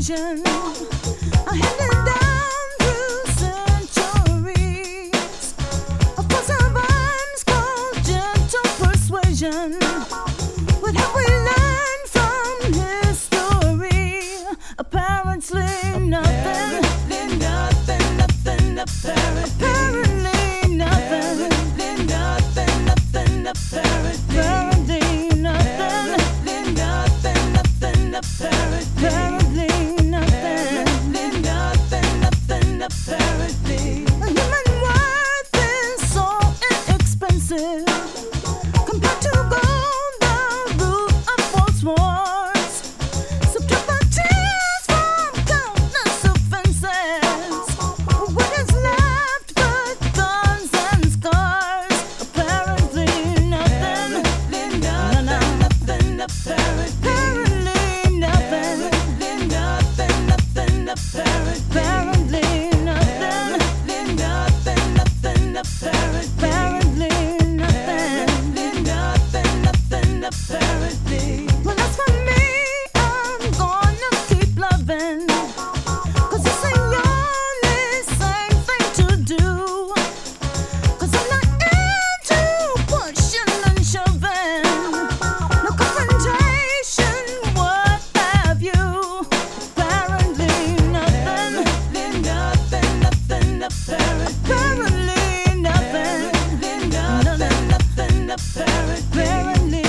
persuasion, handed down through centuries. Of course, our rhymes called gentle persuasion. What have we learned from history? Apparently nothing. Apparently nothing. Apparently nothing. Apparently nothing. Human worth is so inexpensive compared to gold, the root of false wars. Subtract the tears from countless offenses. What is left but guns and scars? Apparently nothing. Apparently nothing. Apparently nothing. Apparently nothing. Well, as for me, I'm gonna keep loving, 'cause it's the only same thing to do. 'Cause I'm not into pushing and shoving, no confrontation, what have you. Apparently nothing. Apparently nothing. Apparently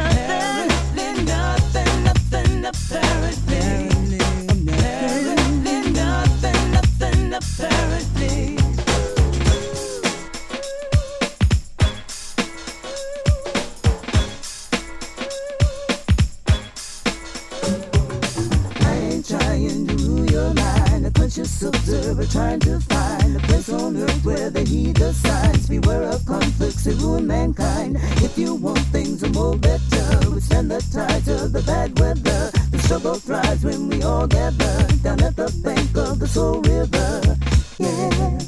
I ain't trying to rule your mind, a conscious observer trying to find a place on earth where they heed the signs. Beware of conflicts that ruin mankind. If you want things to more better, withstand the tides of the bad weather. The struggle thrives when we all gather down at the bank of the Soul River. Yeah.